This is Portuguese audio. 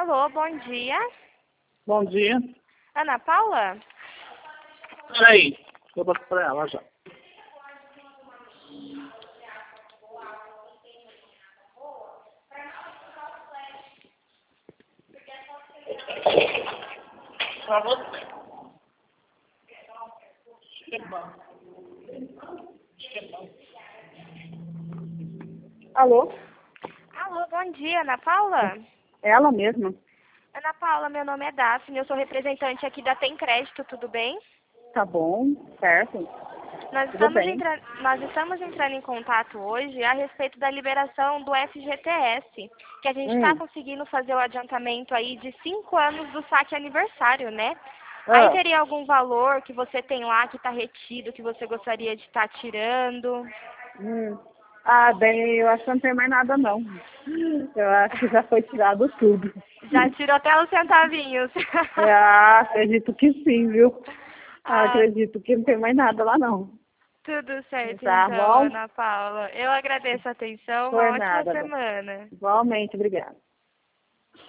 Alô, bom dia. Bom dia. Ana Paula? Peraí, eu vou para ela já. Para você. Alô? Alô, bom dia, Ana Paula? Ela mesma. Ana Paula, meu nome é Daphne, eu sou representante aqui da Tem Crédito, tudo bem? Tá bom, certo. Tudo bem. Nós estamos entrando em contato hoje a respeito da liberação do FGTS, que a gente está conseguindo fazer o adiantamento aí de 5 anos do saque aniversário, né? Aí teria algum valor que você tem lá que está retido, que você gostaria de estar tirando? Bem, eu acho que não tem mais nada não. Eu acho que já foi tirado tudo. Já tirou até os centavinhos. Acredito que sim, viu? Acredito que não tem mais nada lá não. Tudo certo, Tá então, bom? Ana Paula. Eu agradeço a atenção. Uma Por ótima nada. semana. Igualmente, obrigada.